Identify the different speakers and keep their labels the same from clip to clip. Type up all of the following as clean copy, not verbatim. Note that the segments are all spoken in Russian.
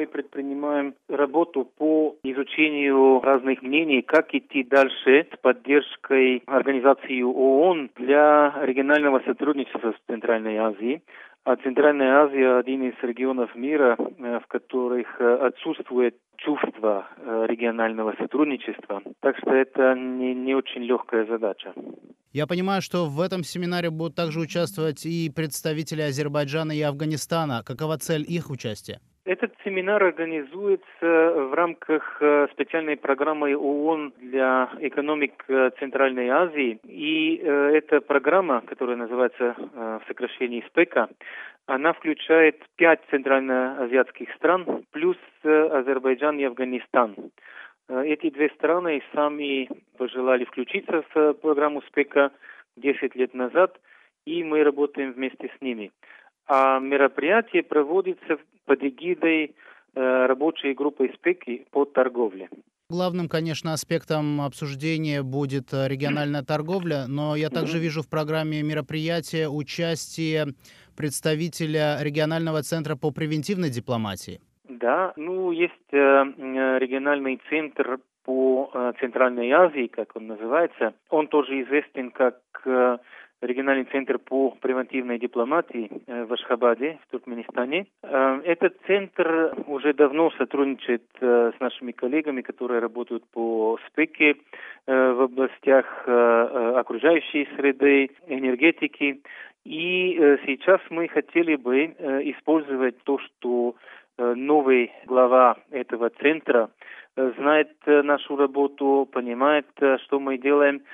Speaker 1: мы предпринимаем работу по изучению разных мнений, как идти дальше с поддержкой организации ООН для регионального сотрудничества в Центральной Азии. А Центральная Азия – один из регионов мира, в которых отсутствует чувство регионального сотрудничества. Так что это не очень легкая задача.
Speaker 2: Я понимаю, что в этом семинаре будут также участвовать и представители Азербайджана и Афганистана. Какова цель их участия?
Speaker 1: Этот семинар организуется в рамках специальной программы ООН для экономик Центральной Азии. И эта программа, которая называется в сокращении СПЕКа, она включает 5 центральноазиатских стран плюс Азербайджан и Афганистан. Эти 2 страны сами пожелали включиться в программу СПЕКа 10 лет назад, и мы работаем вместе с ними. А мероприятие проводится под эгидой рабочей группы СПЕКи по торговле.
Speaker 2: Главным, конечно, аспектом обсуждения будет региональная торговля, но я также вижу в программе мероприятия участие представителя регионального центра по превентивной дипломатии.
Speaker 1: Да, есть региональный центр по Центральной Азии, как он называется. Он тоже известен как региональный центр по превентивной дипломатии в Ашхабаде, в Туркменистане. Этот центр уже давно сотрудничает с нашими коллегами, которые работают по СПЕКе в областях окружающей среды, энергетики. И сейчас мы хотели бы использовать то, что новый глава этого центра знает нашу работу, понимает, что мы делаем,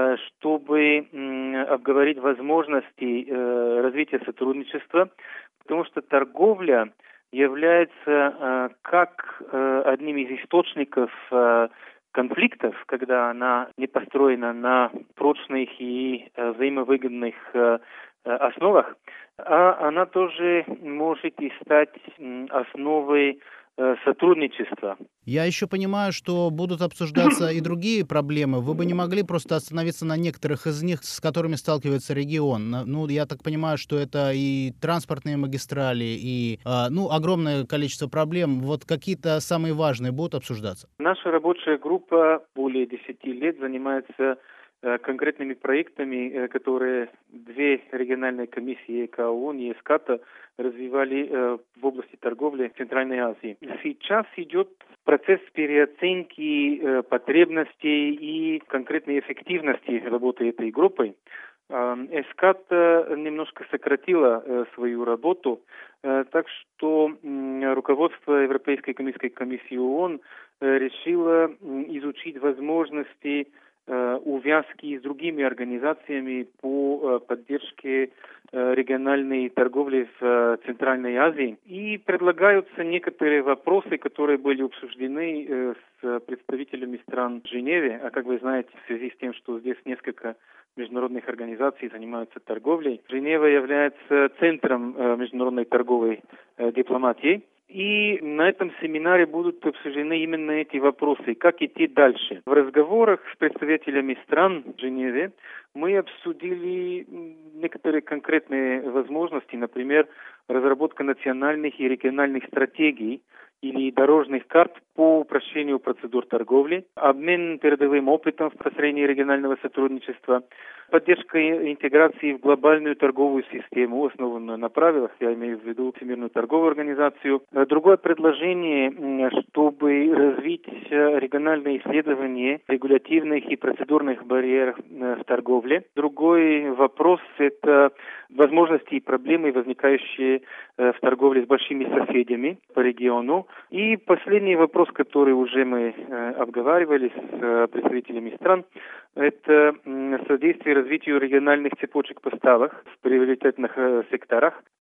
Speaker 1: чтобы обговорить возможности развития сотрудничества, потому что торговля является как одним из источников конфликтов, когда она не построена на прочных и взаимовыгодных основах, а она тоже может и стать основой сотрудничества.
Speaker 2: Я еще понимаю, что будут обсуждаться и другие проблемы. Вы бы не могли просто остановиться на некоторых из них, с которыми сталкивается регион? Я так понимаю, что это и транспортные магистрали, и огромное количество проблем. Вот какие-то самые важные будут обсуждаться?
Speaker 1: Наша рабочая группа более 10 лет занимается конкретными проектами, которые 2 региональные комиссии ЭКО ООН и ЭСКАТа развивали в области торговли в Центральной Азии. Сейчас идет процесс переоценки потребностей и конкретной эффективности работы этой группы. ЭСКАТ немножко сократила свою работу, так что руководство Европейской экономической комиссии ООН решило изучить возможности увязки с другими организациями по поддержке региональной торговли в Центральной Азии. И предлагаются некоторые вопросы, которые были обсуждены с представителями стран в Женеве. А как вы знаете, в связи с тем, что здесь несколько международных организаций занимаются торговлей, Женева является центром международной торговой дипломатии. И на этом семинаре будут обсуждены именно эти вопросы, как идти дальше. В разговорах с представителями стран в Женеве мы обсудили некоторые конкретные возможности, например, разработка национальных и региональных стратегий или дорожных карт по упрощению процедур торговли, обмен передовым опытом в построении регионального сотрудничества, поддержка интеграции в глобальную торговую систему, основанную на правилах, я имею в виду Всемирную торговую организацию. Другое предложение, чтобы развить региональные исследования регулятивных и процедурных барьеров в торговле. Другой вопрос – это возможности и проблемы, возникающие в торговле с большими соседями по региону. И последний вопрос, который уже мы обговаривали с представителями стран, это содействие развитию региональных цепочек поставок в приоритетных секторах.